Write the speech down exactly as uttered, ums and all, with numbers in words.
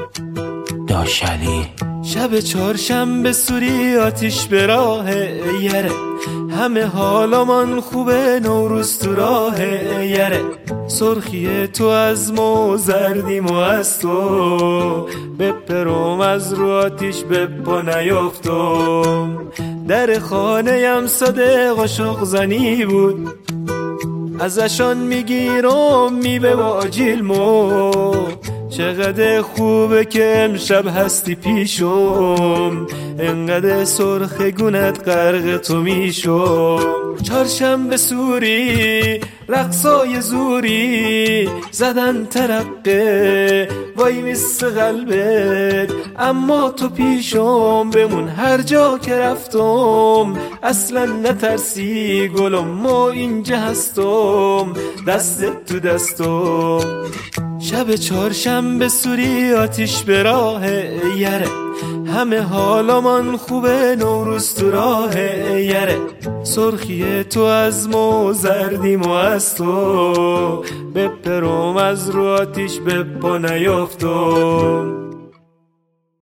داشلی شب چهارشنبه سوری آتیش به راه یره، همه حالامان خوبه نوروز تو راه یره. سرخی تو از ما زردیم و از تو بپرم از رو آتیش به پا نیفتم. در خانه ام صدق و شوق زنی بود، ازشان میگیرم میبه و آجیل مو. چقدر خوبه که امشب هستی پیشم، انقدر سرخ گونت غرق تو میشم. چهارشنبه سوری رقصای زوری زدن ترقه وای میست قلبت، اما تو پیشم بمون هر جا که رفتم. اصلا نترسی گلم ما اینجا هستم، دستت تو دستم. شب چهارشنبه سوری آتیش به راه یره، همه حالامان خوبه نوروز تو راه یره. سرخی تو از ما زردیم و از تو بپرم از رو آتیش به پا نیفتم.